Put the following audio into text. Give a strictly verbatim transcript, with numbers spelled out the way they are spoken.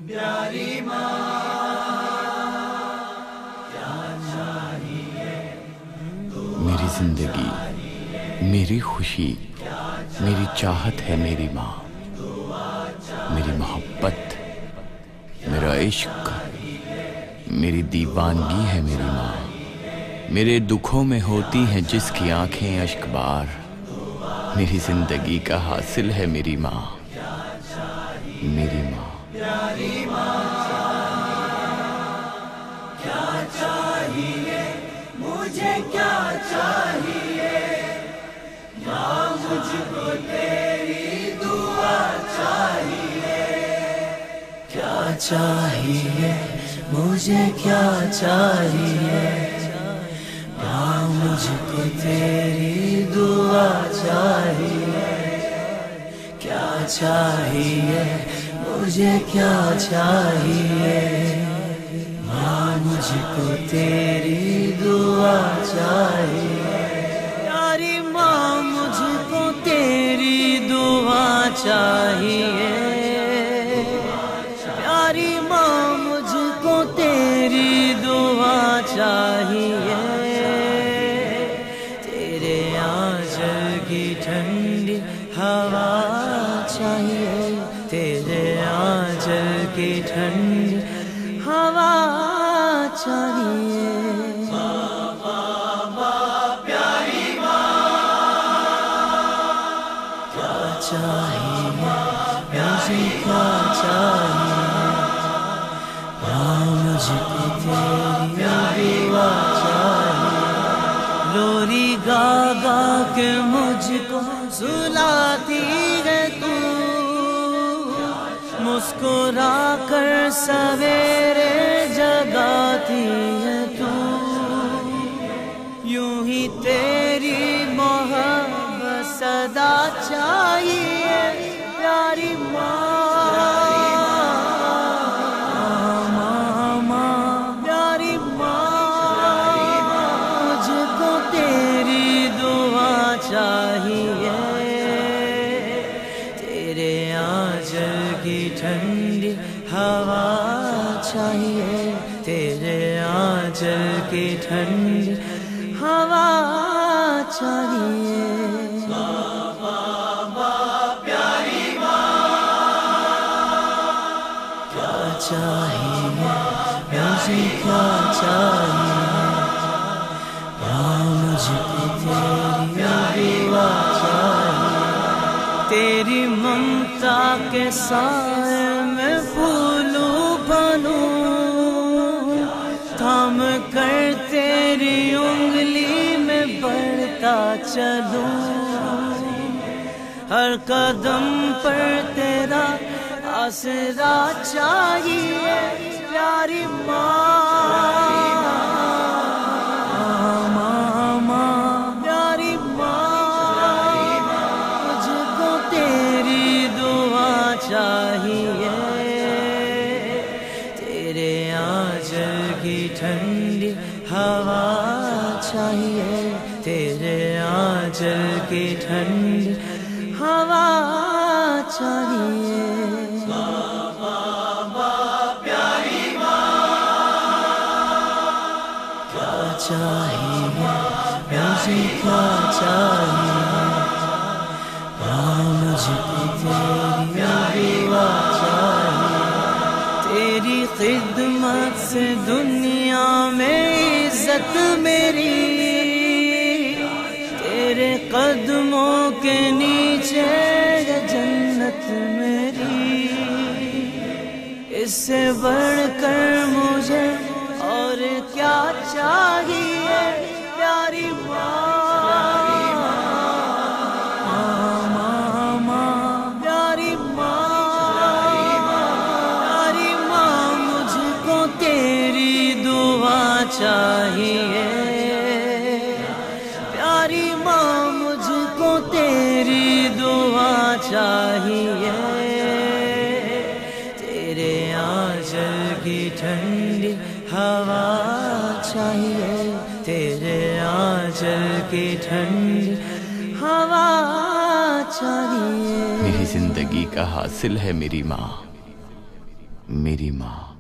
پیاری ماں کیا چاہیے، میری زندگی، میری خوشی، میری چاہت ہے میری ماں، میری محبت، میرا عشق، میری دیوانگی ہے میری ماں، میرے دکھوں میں ہوتی ہیں جس کی آنکھیں اشک بار، میری زندگی کا حاصل ہے میری ماں، میری ماں۔ پیاری ماں کیا چاہیے، مجھے کیا چاہیے، ماں مجھ کو تیری دعا چاہیے، کیا چاہیے، مجھے کیا چاہیے، ماں مجھ کو تیری دعا چاہیے، کیا چاہیے، مجھے کیا چاہیے، ماں مجھ کو تیری دعا چاہیے، پیاری ماں مجھ کو تیری دعا چاہیے، پیاری ماں مجھ کو تیری دعا چاہیے، تیرے آنچل کی ٹھنڈی ہوا چاہیے، تیرے آنچل کی ٹھنڈی ہوا چاہیے، پیاری ماں کیا چاہیے، مجھے کیا چاہیے، ماں مجھ کو تیری دعا چاہیے، لوری گا گا کے مجھ کو سلاتی ہے تو، مسکرا کر سویرے جگاتی ہے تو، یوں ہی تیری محبت صدا چاہیے، پیاری ماں، ماں ماں پیاری ماں، مجھ کو تیری دعا چاہیے، تیرے آنچل کی ٹھنڈی ہوا چاہیے، تیرے آنچل کی ٹھنڈی ہوا چاہیے، پیاری ماں کیا چاہیے، مجھے کیا چاہیے، ماں مجھ کو تیری دعا چاہیے، تیری ممتا کے سائے میں پھولوں بنوں، تھام کر تیری انگلی میں بڑھتا چلوں، ہر قدم پر تیرا آسرا چاہیے، پیاری ماں، ماں ماں پیاری ماں، مجھ کو تیری دعا چاہیے، تیرے آنچل کی ٹھنڈی ہوا چاہیے، تیرے آنچل کی ٹھنڈی ہوا چاہیے، پیاری ماں کیا چاہیے، مجھے کیا چاہیے، ماں مجھ کو تیری دعا چاہیے، تیری خدمت سے دنیا میں عزت میری، تیرے قدموں کے نیچے ہے جنت میری، اس سے بڑھ کر مجھے اور کیا چاہیے، پیاری ماں، ماں ماں پیاری ماں، پیاری ماں مجھ کو تیری دعا چاہیے، پیاری ماں مجھ کو تیری دعا چاہیے، تیرے آنچل کی ٹھنڈی ہوا چاہیے، تیرے آنچل کی ٹھنڈی ہوا چاہیے، میری زندگی کا حاصل ہے میری ماں، میری ماں.